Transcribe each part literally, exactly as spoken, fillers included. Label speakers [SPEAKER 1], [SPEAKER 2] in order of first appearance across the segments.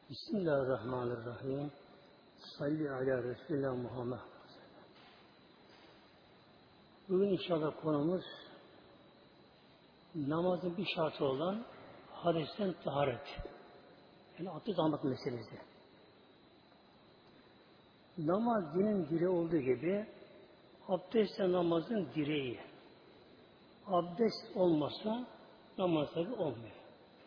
[SPEAKER 1] Bismillahirrahmanirrahim. Salli ala Resulullah Muhammed. Bugün inşallah konumuz namazın bir şartı olan hadesten taharet. Yani abdest almak meselesi. Namaz dinin direği olduğu gibi abdest de namazın direği. Abdest olmazsa namaz tabi olmuyor.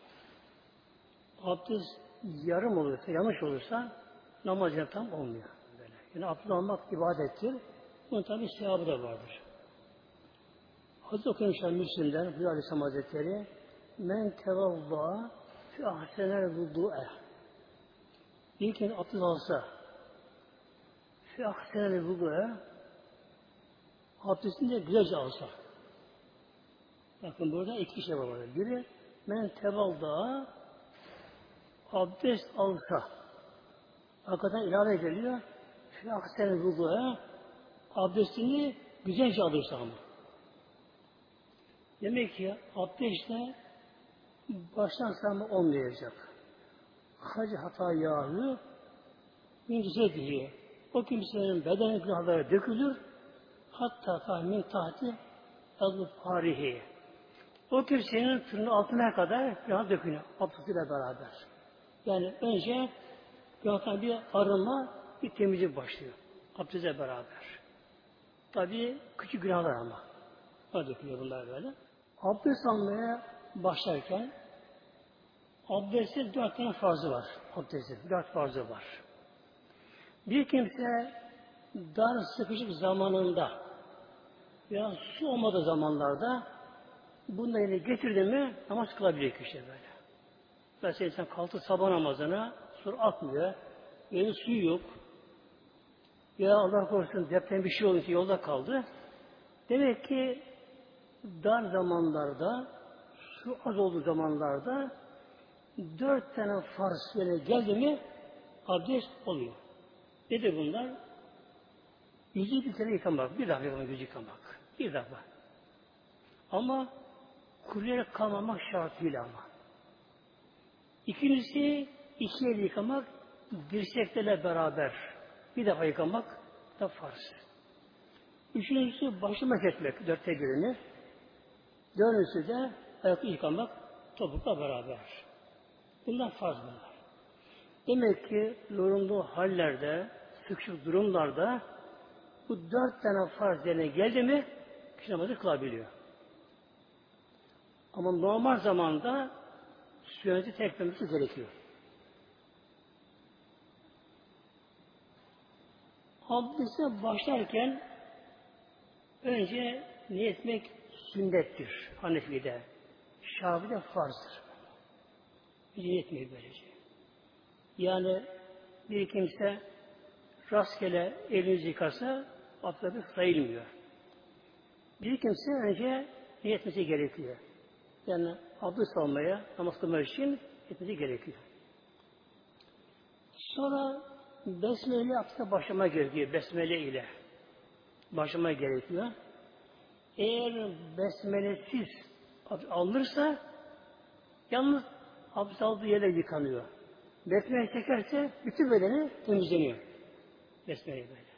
[SPEAKER 1] Abdest yarım olursa, yanlış olursa namaz yine tam olmuyor. Böyle. Yani abdest almak ibadettir. Bunun tabi sevabı da vardır. Hazreti Okuyumuşlar Müslim'den Buyur Aleyhisselam Hazretleri men tevavva fi ahsenel vudu'e bir kere abdest alsa fi ahsenel vudu'e abdestini de güzelce alsa. Bakın burada iki şey var. Biri men tevavva abdest alsa hakikaten ilave geliyor fi ahsenel vudu'e abdestini güzelce alırsa ama. Demek ki abdestle baştan sağma olmayacak. Hacı hata yahu mincise diye o kimsenin beden günahları dökülür hatta tahmin tahti adı farihi. O kimsenin tırnağı altına kadar günah dökülür. Abdestiyle beraber. Yani önce günahtan bir arınma, bir temizlik başlıyor. Abdestle beraber. Tabii küçük günahlar ama. Ne dökülüyor bunlar böyle? Abdest almaya başlarken abdestin dört tane farzı var. Abdestin dört farzı var. Bir kimse dar sıkışık zamanında veya su olmadığı zamanlarda bunları yine getirdi mi namaz kılabiliyor kişi böyle. Mesela insan kalktı sabah namazına sonra atmıyor. Yani suyu yok. Ya Allah korusun deprem bir şey olunca yolda kaldı. Demek ki dar zamanlarda, su az olduğu zamanlarda dört tane farz böyle geldi mi abdest oluyor. Nedir bunlar? Yüzü bir kere yıkamak, bir defa yıkamak, yüzü yıkamak. Bir defa. Ama kuruyarak kalmamak şartıyla ama. İkincisi, iki el yıkamak, dirseklerle beraber bir defa yıkamak da farz. Üçüncüsü başı meshetmek, dörtte birini. Dördüncüsü de ayakı yıkamak topukla beraber. Bunlar farz bunlar. Demek ki zorunlu hallerde, sıkışık durumlarda bu dört tane farz yerine geldi mi kişi namazı kılabiliyor. Ama normal zamanda sünneti terk etmesi gerekiyor. Abdeste başlarken önce niyet etmek sünnettir Hanefi'de. Şafii'de farzdır. Niyet etmeyi böylece. Yani bir kimse rastgele elini yıkarsa abdesti sayılmıyor. Bir kimse önce niyet etmesi gerekiyor. Yani abdest almaya, namaz kılmak için etmesi gerekiyor. Sonra besmele ile abdeste başlama gerekiyor. Besmele ile başlama gerekiyor. Eğer besmelesiz alınırsa yalnız abdest aldığı yere yıkanıyor. Besmele çekerse bütün bedeni temizleniyor. Besmele böyle.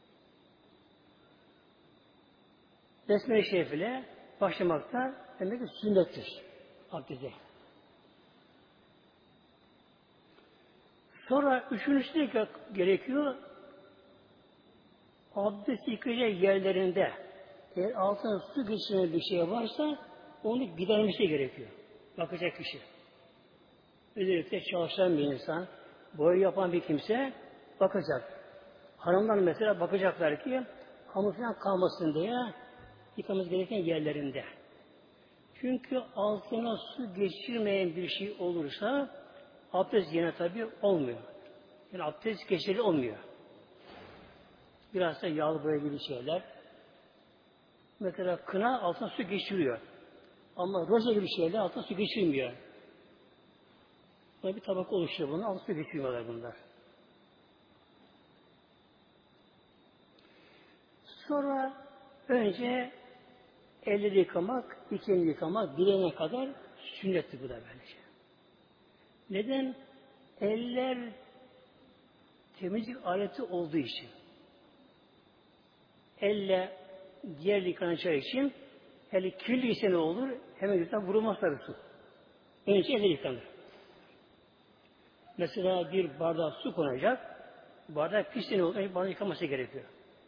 [SPEAKER 1] Besmele şerifiyle başlamakta demek ki sünnettir abdeste. Sonra üçüncüsü de gerekiyor. Abdest yıkayacak yerlerinde eğer altına su geçiren bir şey varsa onu gidermesi gerekiyor. Bakacak kişi. Özellikle çalışan bir insan, boya yapan bir kimse bakacak. Hanımlar mesela bakacaklar ki hamursundan kalmasın diye yıkamamız gereken yerlerinde. Çünkü altına su geçirmeyen bir şey olursa abdest yine tabi olmuyor. Yani abdest geçerli olmuyor. Biraz da yağlı boya gibi şeyler. Mesela kına altına su geçiriyor. Ama roze gibi şeyler altına su geçirmiyor. Buna bir tabak oluşuyor bunu. Altına su geçirmiyorlar bunlar. Sonra önce elleri yıkamak, iki elini yıkamak, bileğine kadar sünnettir bu da böylece. Neden? Eller temizlik aleti olduğu için, elle diğer yıkanacağı için, eli kirli ise ne olur? Hemen yüzden vurulmaz tabii su. Önce elle yıkanır. Mesela bir bardağa su konacak, bardak pis ne olur? Önce bardağı yıkaması gerekiyor.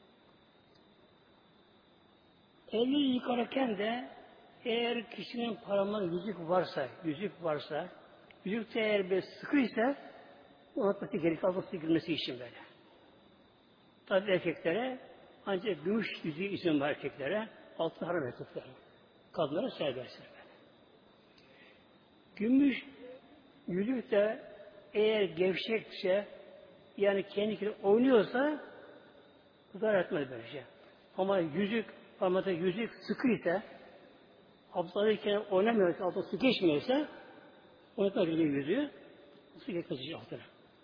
[SPEAKER 1] Elleri yıkarken de eğer kişinin parmağında yüzük varsa, yüzük varsa, yüzükte eğer bir sıkıysa unutması gerekiyor, altına girmesi için böyle. Tabi erkeklere ancak gümüş yüzüğü izin var erkeklere, altın haram erkeklere. Kadınlara serbesttir böyle. Gümüş yüzük de eğer gevşekse, yani kendi kendine oynuyorsa zarar etmez böylece. Ama yüzük, parmağında yüzük sıkıysa, abdestteyken oynamıyorsa, altına su geçmiyorsa, oynatmak gibi yüzüğü, su geçmesi altına.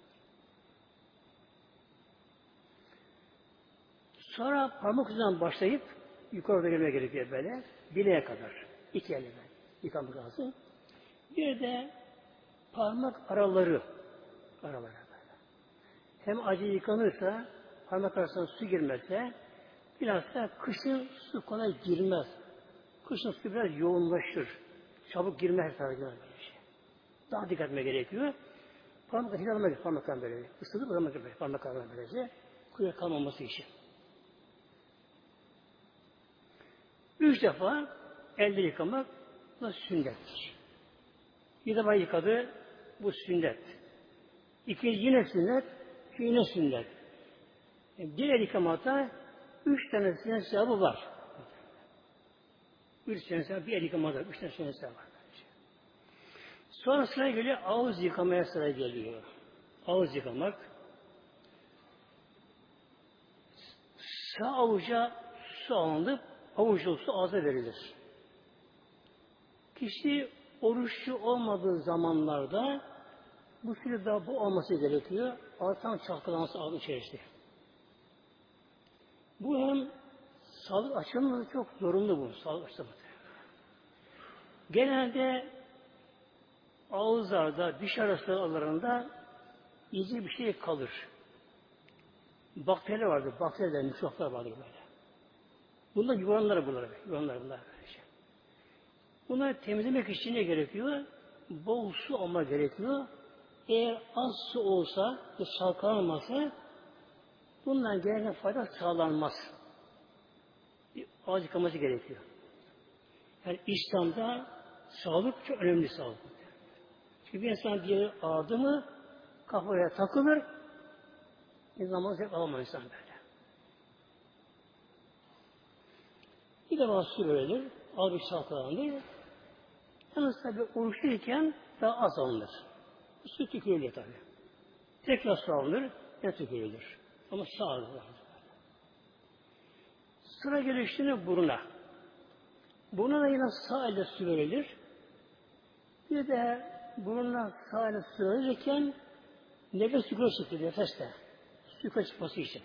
[SPEAKER 1] Sonra parmak ucundan başlayıp yukarıda gelmeye gerekiyor böyle. Bileğe kadar. İki elle böyle. Yıkamak lazım. Bir de parmak araları. Araları böyle. Hem acı yıkanırsa, parmak arasına su girmezse, biraz da kışın su kolay girmez. Kışın su biraz yoğunlaşır. Çabuk girmez sadece böyle şey. Daha dikkat etmeye gerekiyor. Parmak hiç almak parmaklarına böyle. Isıtıp almak böyle parmaklarına böylece. Kuyruğa kalmaması için. Üç defa elde yıkamak da sünnettir. Bir defa yıkadı, bu sünnet. İkinci yine sünnet, yine sünnet. Bir el yıkamada üç tane sünnet sevabı var. Üç sünnet sevabı, bir el yıkamada üç tane sünnet sevabı var. Sonra sıra geliyor, ağız yıkamaya sıra geliyor. Ağız yıkamak. Sağ avuca su alınıp, avuçlu su ağza verilir. Kişi oruçlu olmadığı zamanlarda bu süre daha bu olması gerekiyor. Ağızdan çalkalanması ağzın içerisinde. Bu hem sağlık açısından çok zorunlu bu. Sağlık açısından. Genelde ağızlarda, diş arası aralarında iyice bir şey kalır. Bakteri vardır, bakteriler, mikroplar vardır böyle. Bunlar yuvanlar bunlar, yuvanlar bunlar. Bunları temizlemek için ne gerekiyor? Bol su alma gerekiyor. Eğer az su olsa ve çalkalanmasa bundan gereken fayda sağlanmaz. Bir ağız yıkaması gerekiyor. Yani İslam'da sağlık çok önemli sağlık. Çünkü bir insan bir yere ağrıdı mı kafaya takılır, bir zaman zevk alamaz insan böyle. Bir defa su verilir, ağır bir çalkalanır. Yalnız tabi oruçluyken daha az alınır. Su tükürülür tabi. Tekrar su alınır, ne tükürülür. Ama sağlıklı. Sıra geliştiğinde buruna. Buruna da yine sağ ile su verilir. Bir de buruna sağ ile su verirken nefes yukarı çıkıyor, nefesle. Su yukarı çıkması için.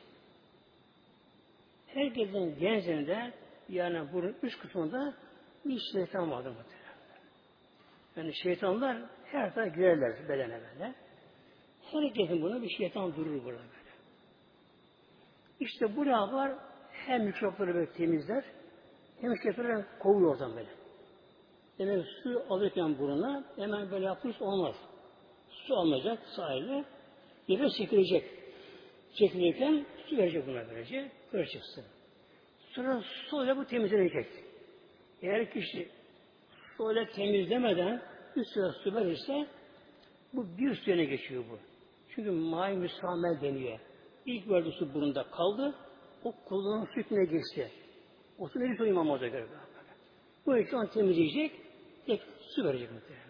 [SPEAKER 1] Herkesin genzinde yani burun üst kısmında bir şeytan vardır muhtemelen. Yani şeytanlar her tarafa girerler bedene böyle. Herkesin buna bir şeytan durur burada böyle. İşte bu ne var? Hem mikropları böyle temizler, hem şeytanları kovuyor oradan böyle. Demek su alırken buruna hemen böyle yapılırsa olmaz. Su almayacak sahile, nefes çekilecek. Çekilirken su verecek buna böylece, böyle çıksın. Sonra su ile bu temizlenecek. Eğer kişi su ile temizlemeden üstüne su verirse bu bir suyuna geçiyor bu. Çünkü mai müsamel deniyor. İlk verdiği su burunda kaldı, o kullanım su üstüne geçti. O su verir soyunma moda göre. Bu için onu temizleyecek, tek su verecek muhtemelen.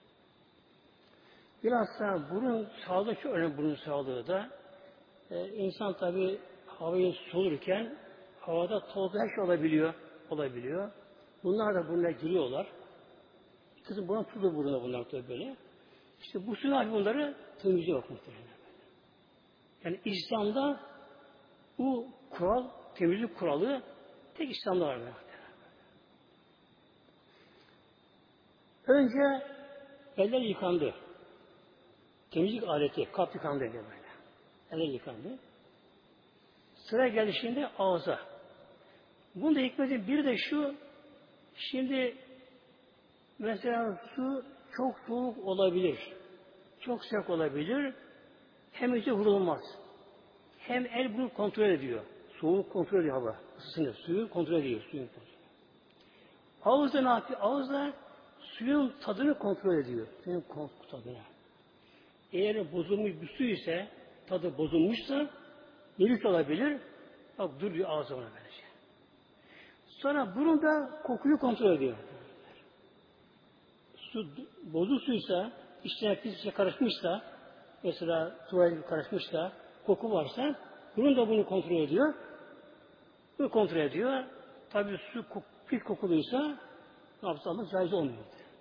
[SPEAKER 1] Bilhassa burun sağlığı çok önemli, burun sağlığı da. Ee, insan tabi havayı solurken havada toz her şey olabiliyor. olabiliyor. Bunlar da burnuna giriyorlar. Kızım buna tutuyor burnuna bunlar tabi böyle. İşte bu sular bunları temizliyor muhtemelen. Yani İslam'da bu kural, temizlik kuralı tek İslam'da var. Önce eller yıkandı. temizlik aleti, kap yıkandı böyle. Eller yıkandı. Sıra geldi şimdi ağza. Bunda hikmeti bir de şu, şimdi mesela su çok soğuk olabilir, çok sıcak olabilir, hem içi vurulmaz. Hem el bunu kontrol ediyor. Soğuk kontrol ediyor hava. Isısını, suyu kontrol ediyor. Suyun kontrol. Ağızda ne yapıyor? Ağızda suyun tadını kontrol ediyor. Suyun tadını. Eğer bozulmuş bir su ise, tadı bozulmuşsa, virüs olabilir. Bak dur diyor ağzı ona böylece. Sonra burunda kokuyu kontrol ediyor. Su bozuk suysa, içine pis bir şey karışmışsa, mesela tuvalet karışmışsa, koku varsa, burun da bunu kontrol ediyor. Bunu kontrol ediyor. Tabii su pis kokuluysa, ne yapsa ama caiz olmuyor.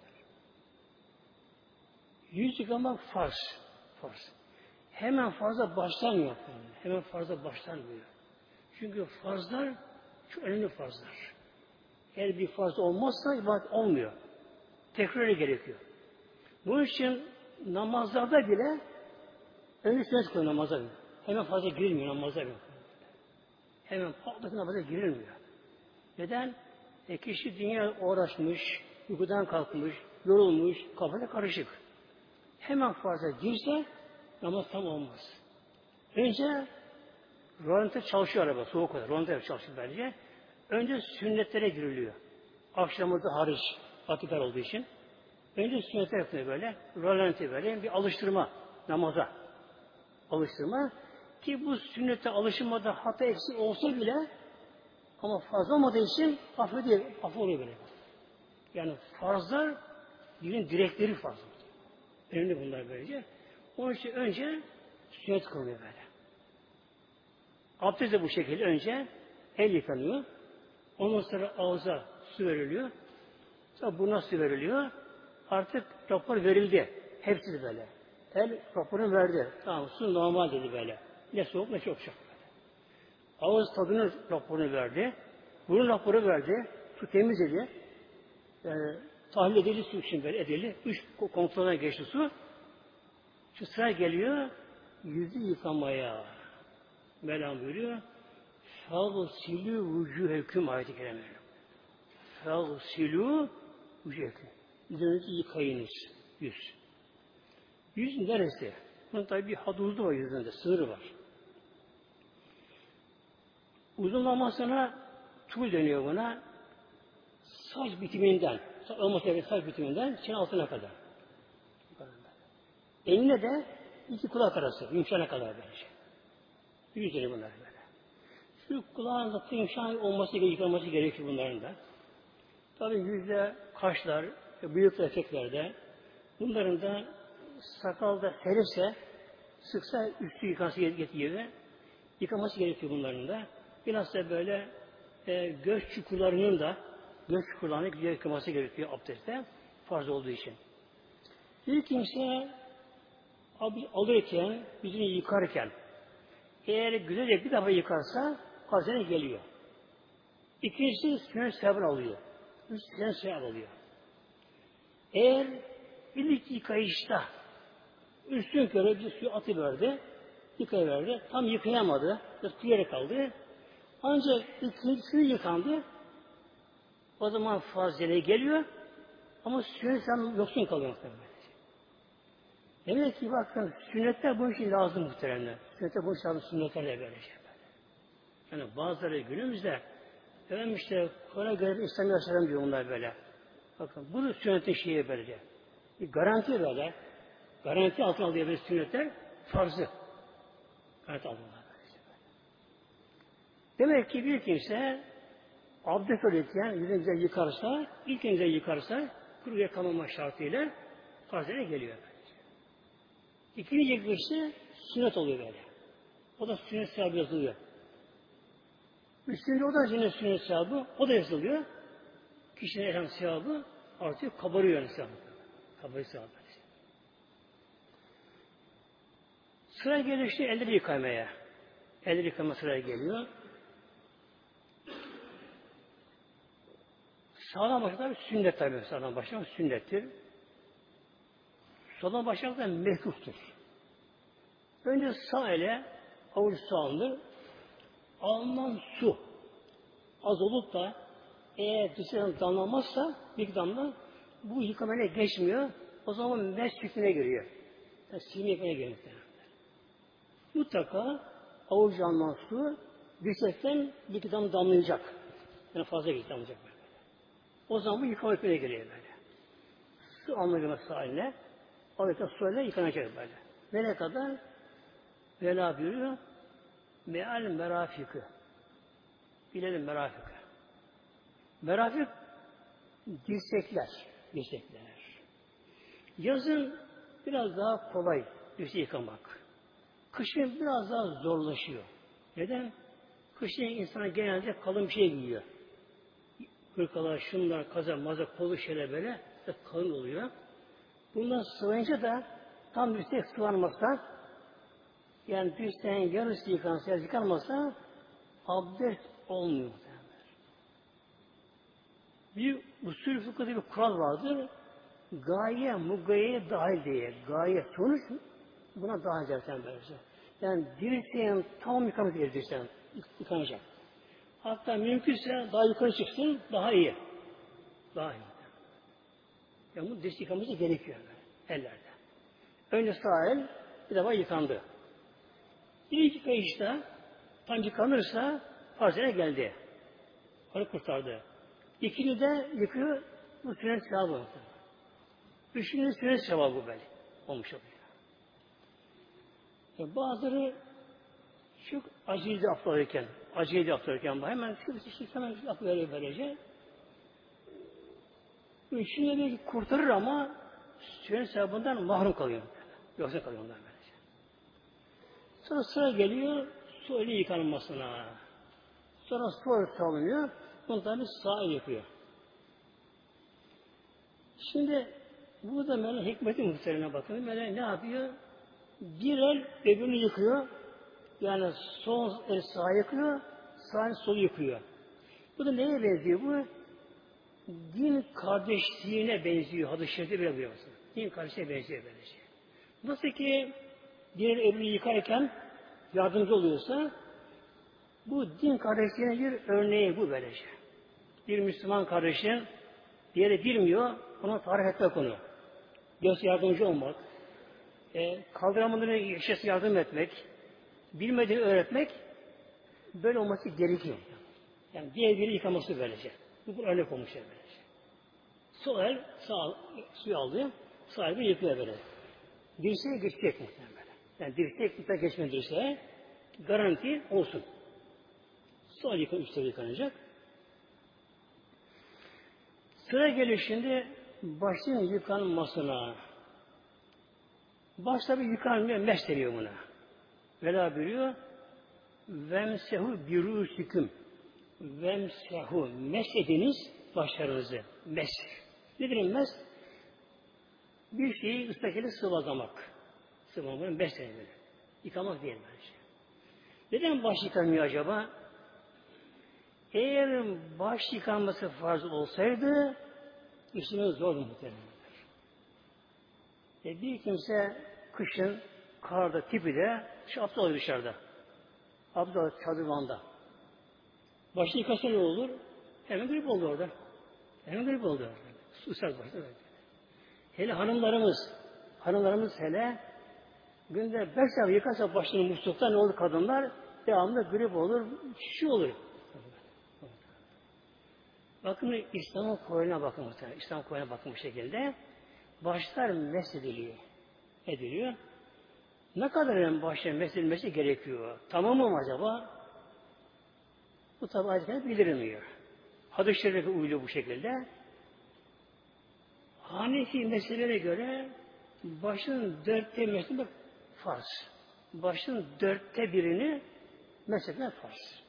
[SPEAKER 1] Yüz yıkamak farz. Farz. Hemen fazla başlanmıyor. Hemen fazla başlanmıyor. Çünkü farzlar çok önemli farzlar. Eğer bir farz olmazsa ibadet olmuyor. Tekrarı gerekiyor. Bunun için namazlarda bile önce sünnet koyuyor namaza. Hemen fazla girilmiyor namaza. Hemen patlık namaza girilmiyor. Neden? E kişi dünya uğraşmış, uykudan kalkmış, yorulmuş, kafada karışık. Hemen fazla girse namaz tam olmaz. Önce rolante çalışıyor araba, soğuk olur. Rolante çalışıyor bence. Önce sünnetlere giriliyor. Akşamı da hariç vakitler olduğu için. Önce sünnetler yapıyor böyle. Rolante böyle bir alıştırma namaza. Alıştırma ki bu sünnete alışılmada hata eksik olsa bile ama fazla olmadığı için affediyor, affoluyor böyle. Yani farzlar dinin direkleri fazla. Önemli bunlar böylece. Onun için önce sünnet kılıyor böyle. Abdest de bu şekilde önce el yıkanıyor. Ondan sonra ağza su veriliyor. Sonra buna su veriliyor. Artık rapor verildi. Hepsi de böyle. El raporunu verdi. Tamam su normal dedi böyle. Ne soğuk ne çok sıcak böyle. Ağız tadının raporunu verdi. Burun raporu verdi. Su temiz dedi. Yani tahlil edildi su için böyle edildi. Üç kontrolden geçti su. Şu sıra geliyor yüzü yıkamaya. Mevlam buyuruyor. فَغْسِلُوا وُجُوهَكُمْ ayet-i kerime. فَغْسِلُوا وُجُوهَكُمْ. Yüzünüzü yıkayınız. Yüz. Yüz neresi? Bunun tabi bir hadudu var yüzünde. Sınırı var. Uzunlamasına tul deniyor buna. Saç bitiminden, olması gereken saç bitiminden çene altına kadar. Eline de iki kulak arası. Yumuşana kadar böylece. Yüzleri bunlar böyle. Şu kulağın da yumuşak olması gerekiyor, yıkanması gerekiyor bunların da. Tabi yüzde, kaşlar, bıyıklı erkeklerde bunların da sakalda serirse sıksa üstü yıkanması gerekiyor. Yıkaması gerekiyor bunların da. Biraz da böyle e, göz çukurlarının da göz çukurlarını güzel yıkaması gerekiyor abdestte. Farz olduğu için. Bir kimse alırken, yüzünü yıkarken eğer güzelce bir defa yıkarsa hazine geliyor. İkincisi sünnet sevabını alıyor. Üç sünnet sevabı alıyor. Eğer ilk yıkayışta üstün körü bir suyu atıverdi, yıkayıverdi, tam yıkayamadı, tüyerek kaldı. Ancak ikincisi yıkandı, o zaman fazileye geliyor ama sünnet sevabı yoksun kalıyor muhtemelen. Demek ki bakın sünnetler bu için lazım muhtemelen. Sünnetler bu için lazım, sünnetler de böyle şey. Yani bazıları günümüzde efendim işte Kur'an'a göre İslam yaşayan diyor bunlar böyle. Bakın bu sünnetin şeyi böylece. Bir garanti böyle. Garanti altına alıyor böyle sünnetler farzı. Garanti altına böylece. Demek ki bir kimse abdest alırken yüzünü güzel yıkarsa, ilk önce yıkarsa kuru yıkamama şartıyla farzına geliyor. İkinci yıkayışı sünnet oluyor böyle. O da sünnet sevabı yazılıyor. Üçüncü o da yine sünnet sevabı, o da yazılıyor. Kişinin elham sevabı artıyor, kabarıyor yani sevabı. Kabarıyor sevabı. Sıra geliyor işte elleri yıkamaya. Elleri yıkama sıraya geliyor. Sağdan başlamak sünnet tabi. Sağdan başlamak sünnettir. Soldan başlamak da mekruhtur. Önce sağ ele avuç su alınır. Alınan su az olup da eğer dışarıdan damlamazsa bir damla bu yıkamaya geçmiyor. O zaman mes hükmüne giriyor. Yani silme hükmüne giriyor. Mutlaka avuç alınan su dirsekten bir iki damla damlayacak. Yani fazla bir damlayacak böyle. O zaman bu yıkama hükmüne giriyor böyle. Su alınması haline avuçta suyla yıkanacak böyle. Nereye kadar? Vela buyuruyor. Meal merafikı. Bilelim merafikı. Merafik dirsekler. Dirsekler. Yazın biraz daha kolay dirseği yıkamak. Kışın biraz daha zorlaşıyor. Neden? Kışın insan genelde kalın bir şey giyiyor. Hırkalar, şunlar, kazak, mazak, kolu şeyler böyle kalın oluyor. Bundan sıvayınca da tam dirsek sıvanmazsa, yani dirseğin yarısı yıkansa, yıkanmazsa abdest olmuyor. Bir usul fıkhında bir kural vardır. Gaye, mugayeye dahil diye. Gaye, sonuç buna dahil zaten böylece. Yani dirseğin tam yıkaması gerekiyor dirseğin. Yıkanacak. Hatta mümkünse daha yukarı çıksın, daha iyi. Daha iyi. Yani bu dirsek yıkaması gerekiyor böyle, ellerde. Önce sağ el bir defa yıkandı. Bir iki kayışta tam yıkanırsa farzene geldi. Onu kurtardı. İkini de yıkıyor, bu sünnet sevabı. Üçüncü sünnet sevabı böyle olmuş oluyor. Yani bazıları çok acıydı aflarken, acıydı aflarken hemen şu şey hemen af veriyor böylece. Üçünü de kurtarır ama sünnet sevabından mahrum kalıyor. Yoksa kalıyor ondan böylece. Sonra sıra geliyor su ile yıkanmasına. Sonra su salınıyor. Bunu tabi sağ el yapıyor. Şimdi burada Mevla hikmeti muhterine bakın. Mevla ne yapıyor? Bir el öbürünü yıkıyor. Yani sol el sağ yıkıyor, sağ el solu yıkıyor. Bu da neye benziyor bu? Din kardeşliğine benziyor. Hadis-i şerifte bile biliyorsun. Din kardeşliğine benziyor böylece. Nasıl ki diğer öbürünü yıkarken yardımcı oluyorsa bu din kardeşliğine bir örneği bu böylece. Bir Müslüman kardeşin diğeri bilmiyor, ona tarif etmek onu. Göz yardımcı olmak, e, kaldıramadığı yaşası yardım etmek, bilmediğini öğretmek böyle olması gerekiyor. Yani diğer biri yıkaması böylece. Bu bir örnek olmuş böylece. Sol el sağ suyu aldı, sağ el yıkıyor böyle. Dirseğe geçecek muhtemelen böyle. Yani dirseğe kuta geçme dirseğe garanti olsun. Sol yıkan üstte yıkanacak. Sıra geliyor şimdi başın yıkanmasına. Baş tabi yıkanmıyor, mesh deniyor buna. Vela buyuruyor. Vemsehu birûsüküm. Vemsehu. Mesh ediniz başlarınızı. Mesh. Nedir mesh? Bir şeyi ıslakeli sıvazlamak. Sıvazlamak mesh deniyor. Yıkamak değil bence. Neden baş yıkanmıyor acaba? Eğer baş yıkanması farz olsaydı işimiz zordu muhtemelen. E bir kimse kışın karda, tipide şu abdest alıyor dışarıda. Abdest alıyor çadırvanda. Başı yıkasa ne olur? Hemen grip oldu orada. Hemen grip oldu orada. Susar başta. Hele hanımlarımız, hanımlarımız hele günde beş defa yıkarsa başını muslukta ne olur kadınlar? Devamlı grip olur, şu olur. Bakın İslam'ın koyuna bakın muhtemelen. İslam koyuna bakın bu şekilde. Başlar mesediliyor. Ediliyor. Ne kadar yani başlar mesedilmesi gerekiyor? Tamam mı acaba? Bu tabi ayetler bildirilmiyor. Hadis-i Şerif'e uyuluyor bu şekilde. Hanefi meselelere göre başın dörtte meselesi farz. Başın dörtte birini meselesi farz.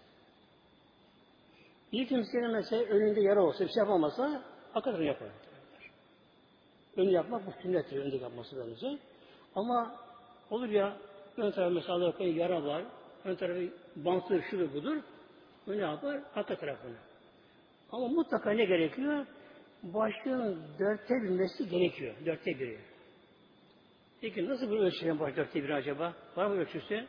[SPEAKER 1] Bir kimsenin mesela önünde yara olsa, bir şey yapamasa hakikaten yapar. Önü yapmak bu sünnettir, önde yapması lazım. Ama olur ya, ön tarafı mesela yara var, ön tarafı bantlı, şudur budur, o ne yapar? Arka tarafını. Ama mutlaka ne gerekiyor? Başlığın dörtte bilmesi gerekiyor, dörtte biri. Peki nasıl bunu ölçülen baş dörtte bir acaba? Var mı ölçüsü?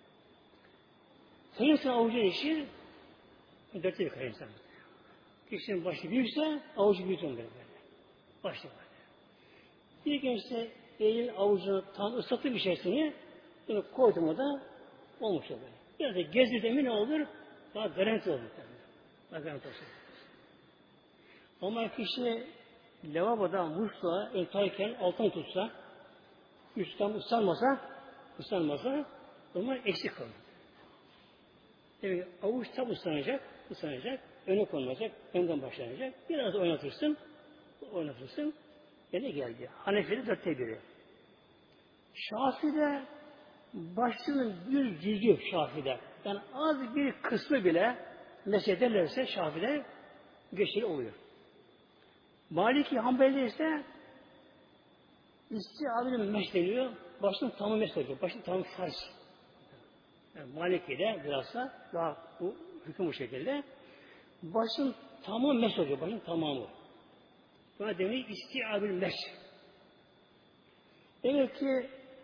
[SPEAKER 1] Her insan avucun işi dörtte bir kadar insan. Kişinin başı büyükse avucu büyük olur böyle. Başlı böyle. Bir gençse elin avucunu tam ıslattı bir şeysini bunu koydum o da olmuş böyle. Biraz da gezdirdi mi ne olur? Daha garanti olur. Daha garanti olsun. Ama kişi lavaboda musluğa eltayken altın tutsa üstten ıslanmasa ıslanmasa o zaman eksik kalır. Yani avuç tam ıslanacak, ıslanacak, öne konulacak, önden başlanacak. Biraz oynatırsın, oynatırsın. Yine geldi. Hanefi'de dörtte biri. Şafi'de başlığının bir cüzü Şafi'de. Yani az bir kısmı bile mesederlerse Şafi'de geçerli oluyor. Maliki Hanbeli'de ise İstiabinin meş deniyor. Başının tamamı meş oluyor. Başının tamamı farz. Yani Maliki'de bilhassa daha bu hüküm bu şekilde. Başın tamamı meş oluyor. Başın tamamı. Buna deniyor istiabinin meş. Demek ki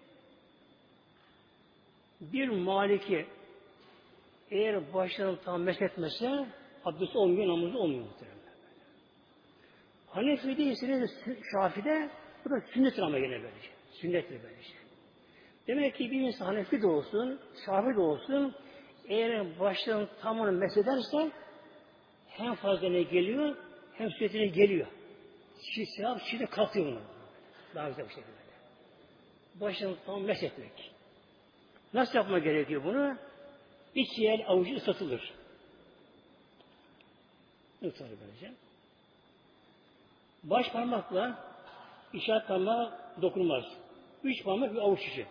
[SPEAKER 1] bir Maliki eğer başını tam meş etmese abdesti olmuyor, namazı olmuyor muhtemelen. Hanefi'de ise de Şafi'de bu da sünnet-i ama gene böylece. Sünnettir böylece. Demek ki bir insan Hanefi de olsun, Şafi de olsun eğer başlarını tamamını mesederse hem fazla geliyor hem sünnetine geliyor. Şi, sevap şimdi kalkıyor buna. Daha güzel bir şekilde. Başını tam mesetmek. Nasıl yapma gerekiyor bunu? İki el avucu ıslatılır. Islatılır böylece. Baş parmakla işaret parmağı dokunmaz. Üç parmak bir avuç içi.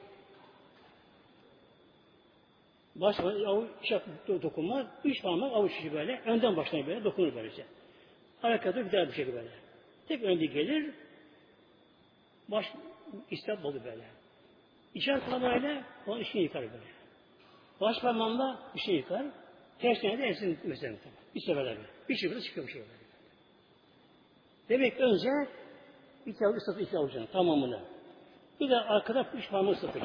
[SPEAKER 1] Baş parmak avuç işaret dokunmaz. Üç parmak avuç içi böyle. Önden başlayıp böyle dokunur böylece. Arkada güzel bir şekilde böyle. Tek önde gelir. Baş istihap olur böyle. İşaret parmağıyla onun işini yıkar böyle. Baş parmağında işini yıkar. Tersine de ensini mesela. Bir seferde böyle. Bir şekilde çıkıyor bir şey böyle. Demek önce iki avuç ıslatır, iki avucunu tamamını. Bir de arkada üç parmağı ıslatır.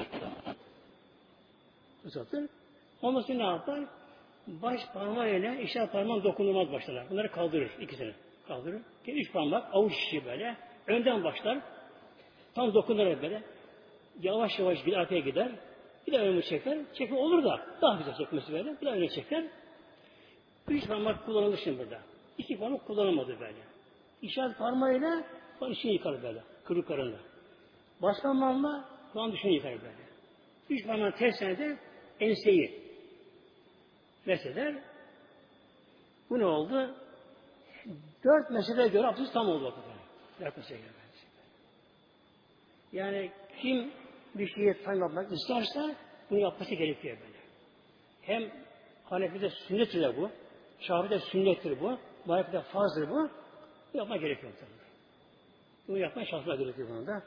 [SPEAKER 1] Islatır. Ondan sonra ne yapar? Baş parmağıyla işaret parmağın dokunulmaz başlar. Bunları kaldırır. İkisini kaldırır. Üç parmak avuç içi böyle. Önden başlar. Tam dokunur böyle. Yavaş yavaş bir arkaya gider. Bir de önüne çeker. Çekme olur da daha güzel çekmesi böyle. Bir de önüne çeker. Üç parmak kullanılır şimdi burada. İki parmak kullanılmadı böyle. İşaret parmağıyla Kur'an içini yıkar böyle. Kırık karınla. Baş parmağıyla Kur'an dışını yıkar böyle. Üç parmağın tersine de enseyi mesheder. Bu ne oldu? Dört meseleye göre abdest tam oldu. Dört meseleye göre. Yani kim bir şeyi tam yapmak isterse bunu yapması gerekiyor böyle. Hem Hanefi'de sünnettir bu. Şafi'de sünnettir bu. Maliki'de farzdır bu. Bu yapmak gerekiyor tabii. Bunu yapmaya çalışmak gerekiyor bunu da.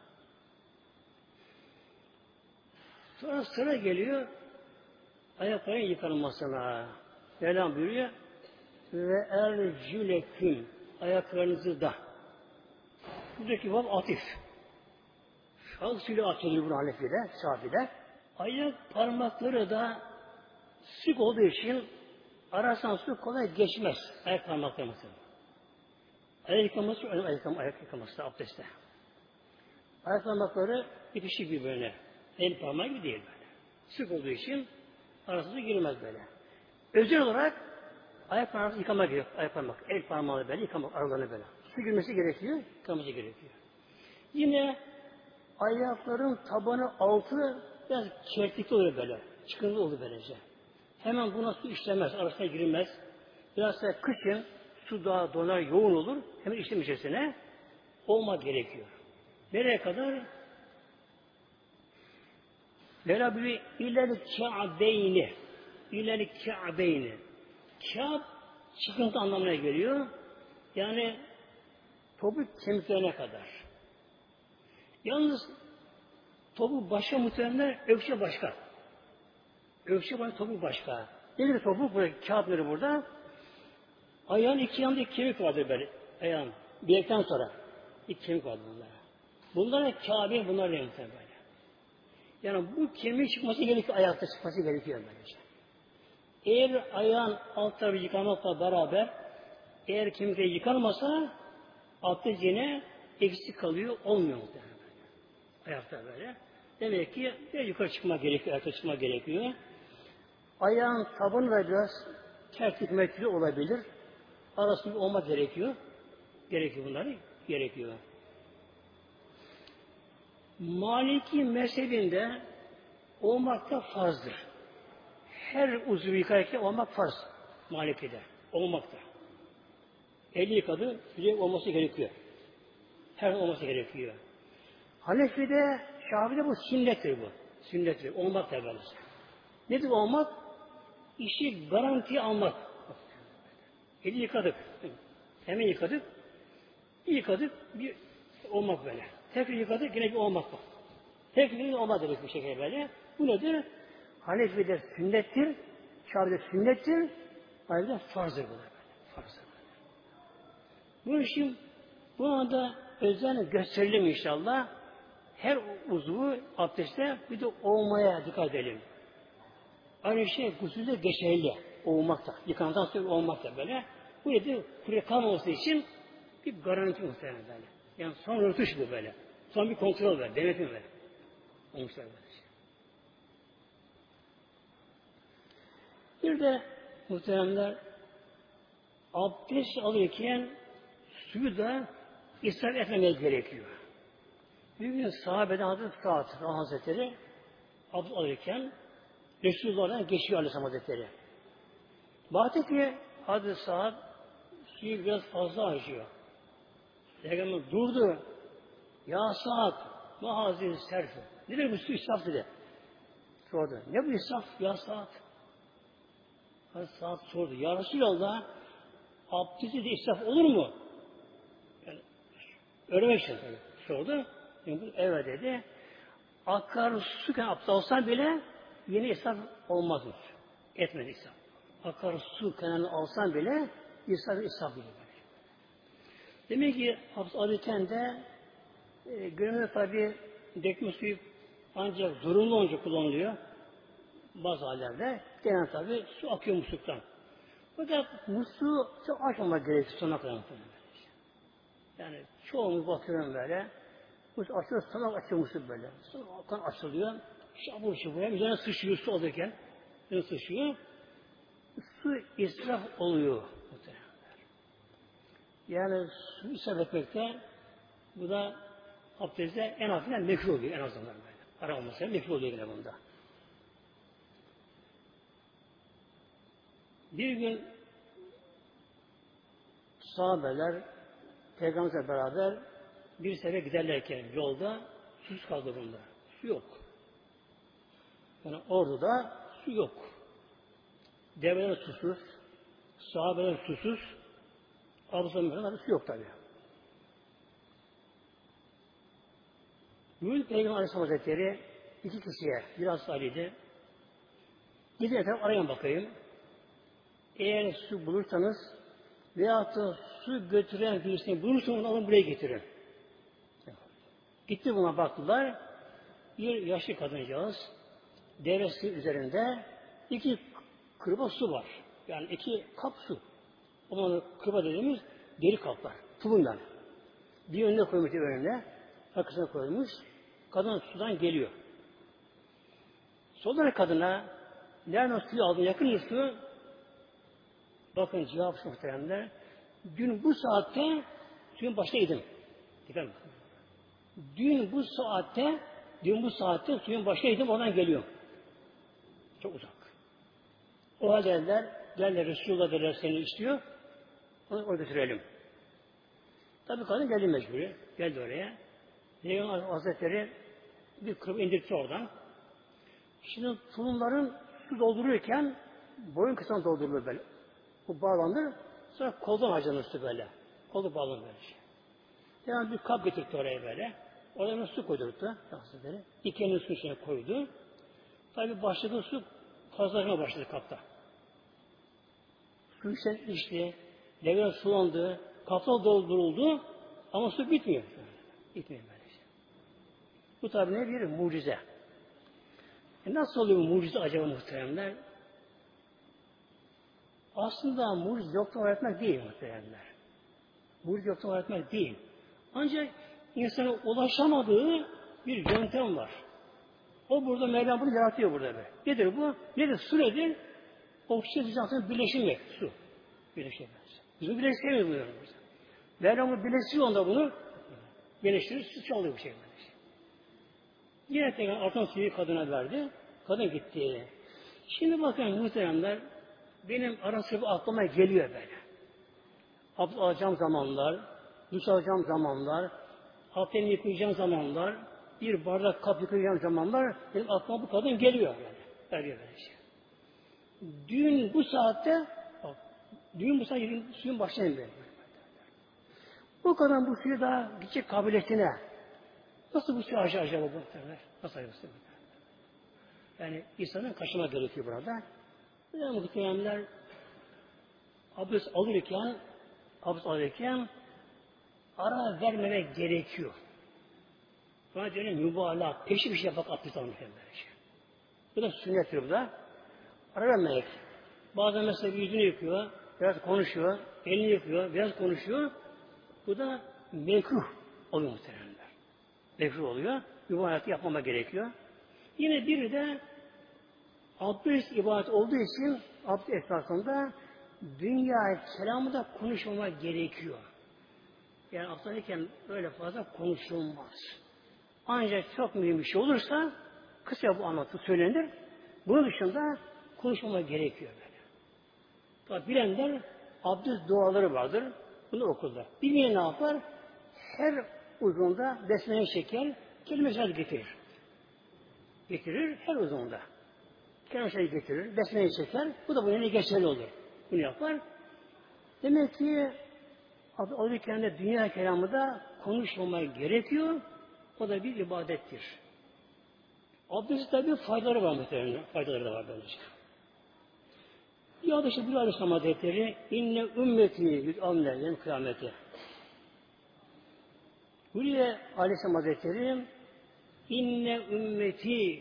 [SPEAKER 1] Sonra sıra geliyor ayakların yıkanmasına. Mevlam buyuruyor ve ercüleküm ayaklarınızı da. Buradaki vav atif. Şahsıyla atılıyor bu Hanefi'de, Şafi'de. Ayak parmakları da sık olduğu için arasından su kolay geçmez. Ayak parmakları mesela. Ayak yıkaması, önemli ayak, ayak yıkaması abdestte. Ayak parmakları bitişik bir böyle. El parmağı gibi değil böyle. Sık olduğu için arasında girmez böyle. Özel olarak ayak parmağı yıkamak gerekiyor. Ayak parmak, el parmağı böyle yıkamak aralarını böyle. Su girmesi gerekiyor, yıkaması gerekiyor. Yine ayakların tabanı altı biraz çertikli oluyor böyle. Çıkıntılı oluyor böylece. Hemen buna su işlemez, arasına girilmez. Biraz da kışın su daha donar, yoğun olur. Hemen işlem içerisine olmak gerekiyor. Nereye kadar? Mevla bir ileri kâbeyni. İleri kâbeyni. Kâb çıkıntı anlamına geliyor. Yani topuk kemiklerine kadar. Yalnız topuk başka muhtemelen ökçe başka. Ökçe başka, topuk başka. Nedir topuk? Burada, kâbleri burada. Ayağın iki yanında iki kemik vardır böyle. Ayağın. Bilekten sonra. İki kemik vardır bunlara. Bunlara kâbe, bunlar ne muhtemelen böyle. Yani bu kemiğin çıkması gerekiyor, ayakta çıkması gerekiyor böylece. Eğer ayağın alt tarafı yıkanmakla beraber eğer kemikleri yıkanmasa abdest yine eksik kalıyor, olmuyor muhtemelen. Ayakta böyle. Demek ki yukarı çıkmak gerekiyor, ayakta çıkmak gerekiyor. Ayağın tabanı da biraz kertik metri olabilir. Arasında olmak gerekiyor. Gerekiyor bunları. Gerekiyor. Maliki mezhebinde olmak da farzdır. Her uzvu yıkarken olmak farz. Maliki'de. Olmak da. Eli yıkadı, bir olması gerekiyor. Her olması gerekiyor. Hanefi'de, Şafii'de bu sünnettir bu. Sünnettir. Olmak da böylece. Nedir olmak? İşi garantiye almak. Eli yıkadık. Hemen yıkadık. Bir yıkadık. Bir olmak böyle. Tekrar yıkadık. Yine bir olmak var. Tekrar bir olmak demek bir şekilde böyle. Bu nedir? Hanefi'de sünnettir. Şafii'de sünnettir. Ayrıca farzdır bu da böyle. Farzdır. Bu işin bu anda özen gösterelim inşallah. Her uzvu abdestte bir de olmaya dikkat edelim. Aynı şey gusülde geçerli. Olmak da. Yıkandan sonra olmak da böyle. Bu nedir? Kure kalmaması için bir garanti muhtemelen böyle. Yani son rötuş bu böyle. Son bir kontrol ver. Denetim ver. Olmuşlar böyle. Bir de muhteremler abdest alırken suyu da israf etmemek gerekiyor. Bir gün sahabeden Hazreti Sa'd Hazretleri abdest alırken Resulullah'dan geçiyor Aleyhisselam Hazretleri. Baktı ki Hazreti Sa'd suyu biraz fazla harcıyor. Peygamber durdu. Ya Sa'd ma hazir serfi. Nedir bu su israf dedi. Sordu. Ne bu israf ya Sa'd? Hazreti Sa'd sordu. Ya Resulallah abdesti de israf olur mu? Yani, öğrenmek için sordu. Yani, evet dedi. Akar suken abdest alsan bile yine israf olmaz mı? Etmedi israf. Akar su kenarını alsan bile israf israf değil. Demek ki abdest alırken de e, günümüzde tabi dökme suyu ancak zorunlu olunca kullanılıyor. Bazı hallerde genel tabi su akıyor musluktan. Fakat musluğu çok açmamak gerekiyor sonuna kadar. Yani çoğumuz bakıyorum böyle. Musluk açıyor, sonra açıyor musluk böyle. Sonra kan açılıyor. Şabur şabur. Üzerine sıçrıyor su alırken. Üzerine sıçrıyor. Su israf oluyor. Yani su israf etmekte bu da abdestte en azından mekruh oluyor en azından böyle. Ara olmasa mekruh oluyor yine bunda. Bir gün sahabeler Peygamberle beraber bir sefer giderlerken yolda susuz kaldı bunda. Su yok. Yani orduda su yok. Develer susuz, sahabeler susuz, abdestten su yok tabi. Bugün Peygamber Aleyhisselam Hazretleri iki kişiye biraz Ali'de gidin efendim arayın bakayım. Eğer su bulursanız veyahut da su götüren birisini bulursanız onu alın buraya getirin. Gitti buna baktılar. Bir yaşlı kadıncağız devesi üzerinde iki kırba su var. Yani iki kap su. Onun kırba dediğimiz deri kaplar. Tulum yani. Bir önüne koymuş bir önüne. Arkasına koymuş. Kadın sudan geliyor. Sonra kadına nereden suyu aldın? Yakın mı su? Bakın cevap şu muhteremler. Dün bu saatte suyun başındaydım. Efendim, dün bu saatte dün bu saatte suyun başındaydım, oradan geliyorum. Çok uzak. O halde derler, derler Resulullah derler seni istiyor. Onu oraya götürelim. Tabi kadın geldi mecburi. Geldi oraya. Peygamber Hazretleri bir kırıp indirtti oradan. Şimdi tulumların su dolduruyorken boyun kısmına doldurulur böyle. Bu bağlanır. Sonra koldan harcanır su böyle. Kolu bağlanır böyle şey. Yani bir kap getirdi oraya böyle. Oraya su koydurdu. Hazretleri. İki elini suyun içine koydu. Tabi başladı su fazlalaşmaya başladı kapta. Su içten içti. Devre sulandı. Kapta dolduruldu. Ama su bitmiyor. Bitmiyor böyle şey. Bu tabi ne bir mucize. E nasıl oluyor bu mucize acaba muhteremler? Aslında mucize yoktan var etmek değil muhteremler. Mucize yoktan var etmek değil. Ancak insana ulaşamadığı bir yöntem var. O burada Mevlam bunu yaratıyor burada be. Nedir bu? Nedir? Su nedir? Oksijen sıcaklığının birleşimi su. Birleşimi. Biz bunu birleştiremiyoruz buyuruyor. Mevlam bunu birleştiriyor onda bunu. Birleştirir, su çalıyor bu şey. Yine tekrar artan suyu kadına verdi. Kadın gitti. Şimdi bakın muhteremler, benim ara sıra aklıma geliyor böyle. Abdest alacağım zamanlar, duş alacağım zamanlar, abdestimi yıkayacağım zamanlar, bir bardak kap yıkayacağım zamanlar, benim aklıma bu kadın geliyor böyle. Geliyor böyle şey. Dün bu saatte, bak, dün bu saatte suyun başlayayım böyle. Bu kadın bu suyu daha gidecek kabiliyetine. Nasıl bu suyu aşağı aşağı bu muhtemelen? Nasıl ayırsın? Yani insanın kaçırmak gerekiyor burada. Bu muhtemelenler abdest alırken abdest alırken ara vermemek gerekiyor. Buna göre mübalağa, peşi bir şey yapmak abdest almak şey. Bu da sünnettir bu da. Ara vermemek. Bazen mesela yüzünü yıkıyor, biraz konuşuyor, elini yıkıyor, biraz konuşuyor. Bu da mekruh oluyor muhtemelen. Mekruh oluyor. Mübalağa yapmama gerekiyor. Yine biri de abdest ibadet olduğu için abdest esnasında dünya kelamı da konuşmama gerekiyor. Yani abdest alırken öyle fazla konuşulmaz. Ancak çok mühim bir şey olursa kısa bu anlatı söylenir. Bunun dışında konuşmama gerekiyor böyle. Tabi bilenler abdest duaları vardır. Bunu okurlar. Bilmeyen ne yapar? Her uzunda besmele çeker, kelime-i getirir. Getirir her uzunda. Kelime-i getirir, besmele çeker. Bu da bunun geçerli olur. Bunu yapar. Demek ki alırken de dünya kelamı da konuşmamaya gerekiyor. O da bir ibadettir. Abdest tabi faydaları var muhtemelen. Faydaları da var böylece. Ya da işte bir Aleyhisselam Hazretleri inne ümmeti yüz'alne yani kıyameti. Buraya Aleyhisselam Hazretleri inne ümmeti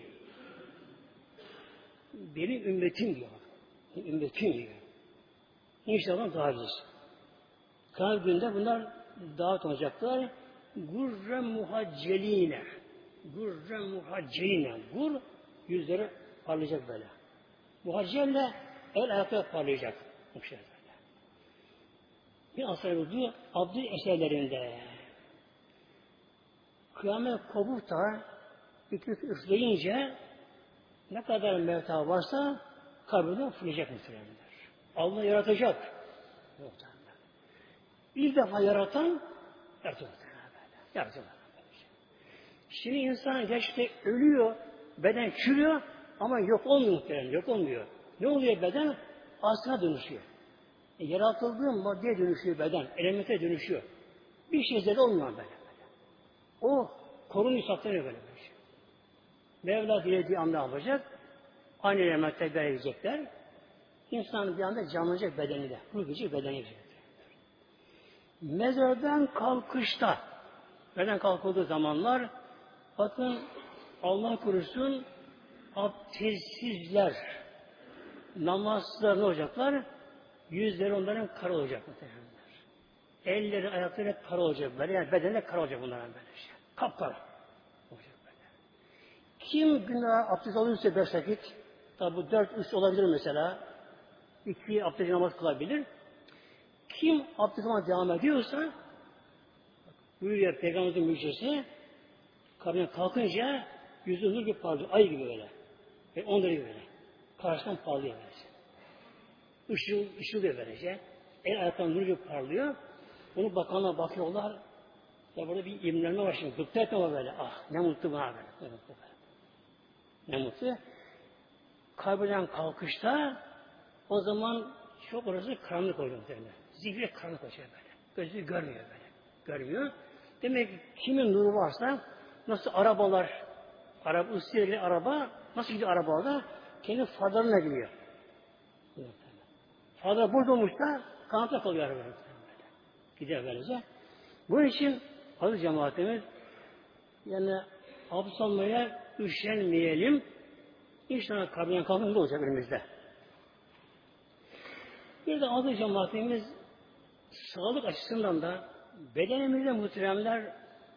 [SPEAKER 1] benim ümmetim diyor. Ümmetim diyor. İnşallah dağılacağız. Kıyamet günde bunlar dağıt olacaklar. Gurre muhacceline. Gurre muhacceline. Gur yüzleri parlayacak böyle. Muhaccelle el ayakta parlayacak. Bir asır diyor abdü eserlerinde. Kıyamet kopup da iki üfleyince ne kadar mevta varsa kabirden fırlayacak muhtemelenler. Allah yaratacak. Bir defa yaratan yaratacak. Yaratacak. Şimdi insan gerçekten ölüyor, beden çürüyor ama yok olmuyor muhtemelen, yok olmuyor. Ne oluyor beden? Aslına dönüşüyor. E, yaratıldığı maddeye dönüşüyor beden, elemente dönüşüyor. Bir şeyleri olmuyor böyle. O korunuyor, saklanıyor böyle bir şey. Mevla dilediği anda yapacak. Aynı elemente verecekler. İnsan bir anda canlanacak bedeni de. Ruh gücü bedeni de. Mezardan kalkışta beden kalkıldığı zamanlar bakın Allah korusun abdestsizler namazsızlar ne olacaklar? Yüzleri onların kara olacak muhtemelenler. Elleri, ayakları hep kara olacak böyle. Yani bedeni kara olacak bunların böyle şey. Kapkara olacak böyle. Kim günah abdest alıyorsa beş vakit, tabi bu dört, üç olabilir mesela. İki abdest namaz kılabilir. Kim abdest namaz devam ediyorsa buyuruyor Peygamberimizin müjdesi kabine kalkınca yüzü nur gibi parlıyor. Ay gibi böyle. Ve onları gibi böyle. Karşıdan parlıyor böylece. Işıl, ışılıyor böylece. El ayaktan nur gibi parlıyor. Bunu bakanlar bakıyorlar. Ya burada bir imrenme var şimdi. Gıpta etme var böyle. Ah ne mutlu bana böyle. Ne mutlu böyle. Ne mutlu. Kaybeden kalkışta o zaman çok orası karanlık oluyor. Zihni karanlık oluyor böyle. Gözü görmüyor böyle. Görmüyor. Demek ki kimin nuru varsa nasıl arabalar araba, ısıyla araba nasıl gidiyor arabada? Kendi farlarına gidiyor. Farlar burada olmuş da kanatla kalıyor araba. Gidiyor böylece. Bunun için aziz cemaatimiz yani abdest almaya üşenmeyelim. İnşallah kabriyen kalkın ne olacak önümüzde. Bir de adı cemaatimiz sağlık açısından da bedenimizde muhteremler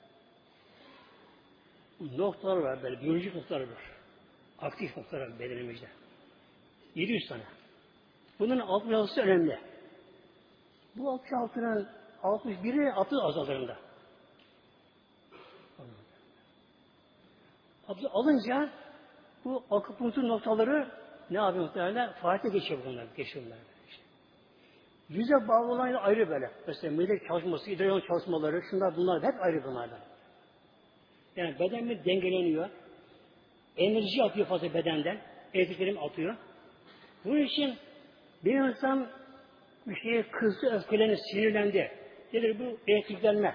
[SPEAKER 1] noktalar var böyle, biyolojik noktalar var. Aktif noktalar var bedenimizde. yedi yüz tane. Bunun altmış altısı önemli. Bu altmış altının altmış biri atı azalarında. Atı alınca bu akupunktur noktaları ne yapıyor muhtemelen? Faaliyete geçiyor bunlar. Geçiyor bunlar. İşte. Yüze bağlı olan ayrı böyle. Mesela mide çalışması, idrar çalışmaları, şunlar bunlar hep ayrı bunlardan. Yani bedenimiz dengeleniyor. Enerji atıyor fazla bedenden. Elektriklerim atıyor. Bunun için bir insan bir şeye kızdı, öfkelendi, sinirlendi. Nedir bu? Elektriklenme.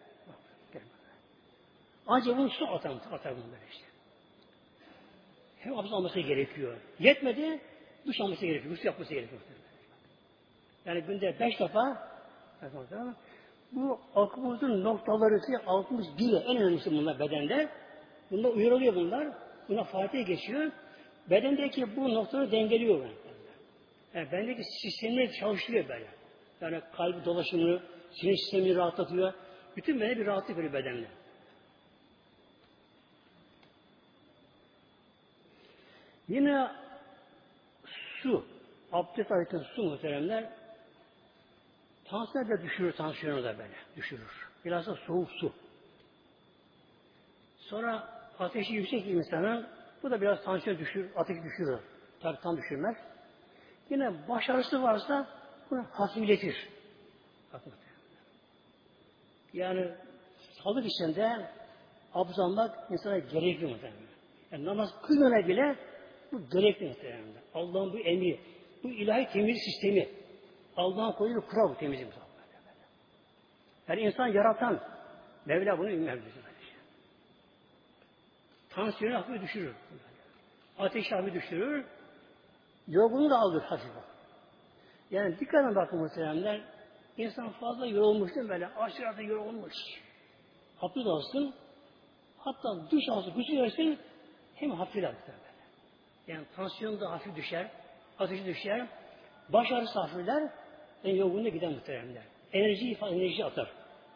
[SPEAKER 1] Ancak bunu su atar, atar bunu böyle işte. Hem abdest alması gerekiyor. Yetmedi, duş alması gerekiyor, duş yapması gerekiyor. Yani günde beş defa bu aklımızın noktaları altmış bir en önemlisi bunlar bedende. Bunlar uyarılıyor bunlar. Buna faaliyete geçiyor. Bedendeki bu noktaları dengeliyor. Yani bendeki sistemleri çalışıyor böyle. Yani kalp dolaşımını, sinir sistemini rahatlatıyor. Bütün beni bir rahatlık veriyor bedenle. Yine su, abdest alırken su muhteremler, tansiyonu da düşürür, tansiyonu da böyle düşürür. Biraz da soğuk su. Sonra ateşi yüksek bir insanın, bu da biraz tansiyon düşürür, ateşi düşürür. Tabii tam düşürmez. Yine baş ağrısı varsa bunu hafifletir. Yani sağlık içinde abdest almak insana gerekli muhtemelen. Yani namaz kılmana bile bu gerekli muhtemelen. Allah'ın bu emri, bu ilahi temizlik sistemi, Allah'ın koyduğu kural bu temizlik. Yani insan yaratan Mevla bunu ümmet. Tansiyonu hafif düşürür. Ateşi hafif düşürür. Yorgunluğu da alır hafif. Yani dikkatine bakın muhteremler. İnsan fazla yorulmuş değil mi böyle? Aşırı yorulmuş. Hafif alsın. Hatta duş alsın, güçlü versin. Hem hafif alır böyle. Yani tansiyon da hafif düşer. Ateşi düşer. Baş ağrısı hafifler. En yorgunluğa gider muhteremler. Enerji, enerji atar.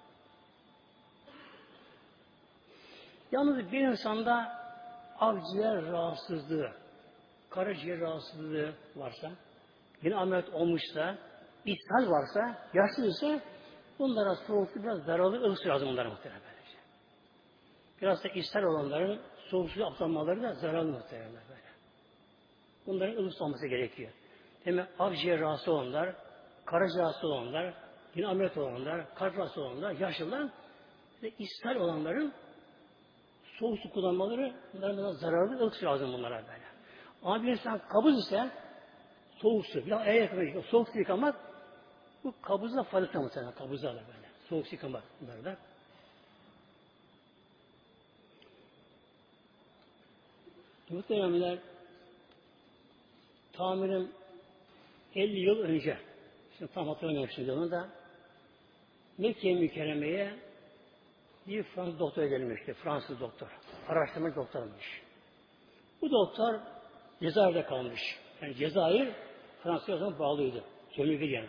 [SPEAKER 1] Yalnız bir insanda akciğer rahatsızlığı, karaciğer rahatsızlığı varsa, yine ameliyat olmuşsa, ishal varsa, yaşlıysa bunlara soğuk su biraz zararlı, ılık su lazım bunlara muhtemelen. Biraz da ishal olanların soğuk suya atlanmaları da zararlı muhtemelen böyle. Bunların ılık su olması gerekiyor. Demek akciğer rahatsız olanlar, karaciğer rahatsız olanlar, yine ameliyat olanlar, kalp rahatsız olanlar, yaşlılar ve ishal olanların soğuk su kullanmaları bunların zararlı, ılık su lazım bunlara böyle. Ama bir insan kabız ise soğuk su, ya el yıkamak, soğuk su yıkamak bu kabızla faydası muhtemelen, kabızlarla böyle. Soğuk su yıkamak bunlar da. Muhteremler, tahminim elli yıl önce, şimdi tam hatırlamıyorum şimdi onu da, Mekke-i Mükerreme'ye bir Fransız doktor gelmişti, Fransız doktor. Araştırmacı doktormuş. Bu doktor Cezayir'de kalmış. Yani Cezayir, Fransa'ya zaman bağlıydı. Sömürge yana.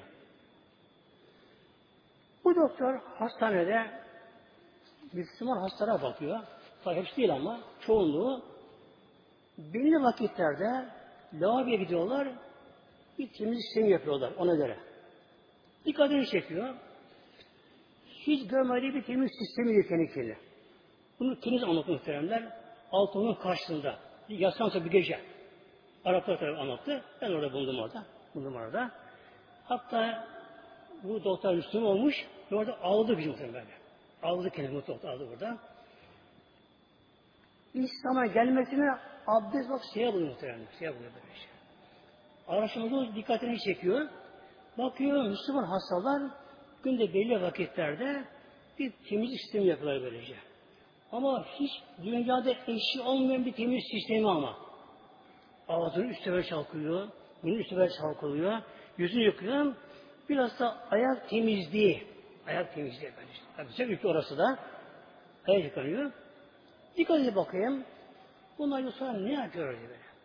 [SPEAKER 1] Bu doktor hastanede Müslüman hastalara bakıyor. Tabii hepsi değil ama çoğunluğu belli vakitlerde lavaboya gidiyorlar, bir temizlik sistemi yapıyorlar ona göre. Dikkatini çekiyor. Hiç görmediği bir temizlik sistemi diyor kendi. Bunu temiz anlattı muhteremler. Altının karşısında. Yaslansa bir gece. Araplar tabi anlattı. Ben orada bulundum orada. Bulundum orada. Hatta bu doktor Müslüman olmuş ve orada ağladı bizim muhtemelen. Ağladı kendisi doktor ağladı burada. İslam'a gelmesine abdest bak şeye buluyor muhtemelen. Şeye buluyor böyle şey. Araştırmacı dikkatini çekiyor. Bakıyor Müslüman hastalar günde belli vakitlerde bir temizlik sistemi yapıyorlar böylece. Ama hiç dünyada eşi olmayan bir temizlik sistemi ama. Ağzını üst sefer çalkılıyor, bunu üst sefer çalkılıyor, yüzünü yıkıyor. Biraz da ayak temizliği. Ayak temizliği böylece. Tabii güzel ülke orası da. Ayak yıkanıyor. Dikkat edin bakayım. Bunlar sonra ne yapıyor böyle?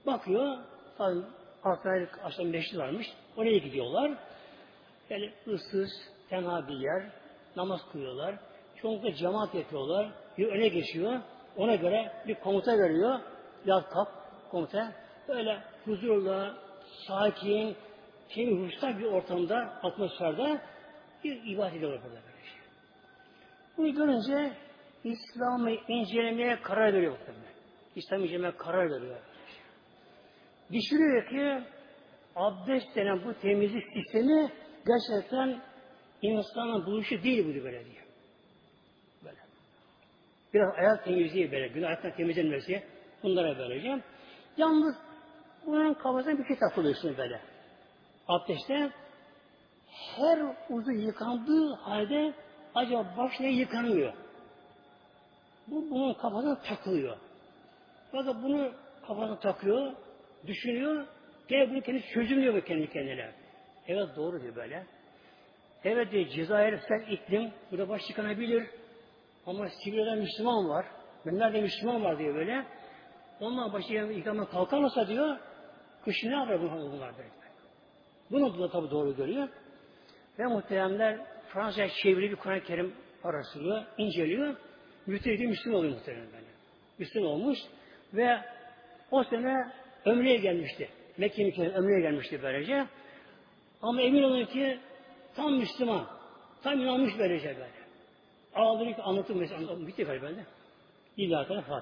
[SPEAKER 1] Bakıyor, tabii altı aşağı meşri varmış, oraya gidiyorlar. Yani ıssız, tenha bir yer, namaz kılıyorlar. Çoğunlukla cemaat yapıyorlar, bir öne geçiyor, ona göre bir komuta veriyor, yat kap komuta. Böyle huzurla, sakin, temiz, ruhsal bir ortamda, atmosferde bir ibadet ediyorlar burada böyle şey. Bunu görünce İslam'ı incelemeye karar veriyor. İslam'ı incelemeye karar veriyor. Düşünüyor ki abdest denen bu temizlik sistemi gerçekten insanın buluşu değil bu böyle diyor. Böyle. Biraz ayak temizliği böyle, günah ayaktan temizlenmesi bunlara vereceğim. Yalnız bunun kafasına bir şey takılıyor şimdi böyle. Abdestte her uzu yıkandığı halde acaba başına yıkanmıyor. Bu bunun kafasına takılıyor. Fakat bunu kafasına takıyor, düşünüyor, gene bunu kendi çözümlüyor kendi kendine. Evet doğru diyor böyle. Evet diyor Cezayir sert iklim, burada baş yıkanabilir. Ama Sibirya'da Müslüman var. Benler de Müslüman var diyor böyle. Onlar başı yıkamaya kalkamasa diyor, kışın ne yapar bunlar böyle. Bunu da tabi doğru görüyor. Ve muhteremler Fransa'ya çeviri bir Kur'an-ı Kerim arasılıyor, inceliyor. Mütehidi Müslüman oluyor muhterem böyle. Müslüman olmuş ve o sene ömreye gelmişti. Mekke-i ömreye gelmişti böylece. Ama emin olun ki tam Müslüman. Tam inanmış böylece böyle. Ağlıyor ki anlatım mesela. Bitti galiba böyle. İlla kadar Fatiha.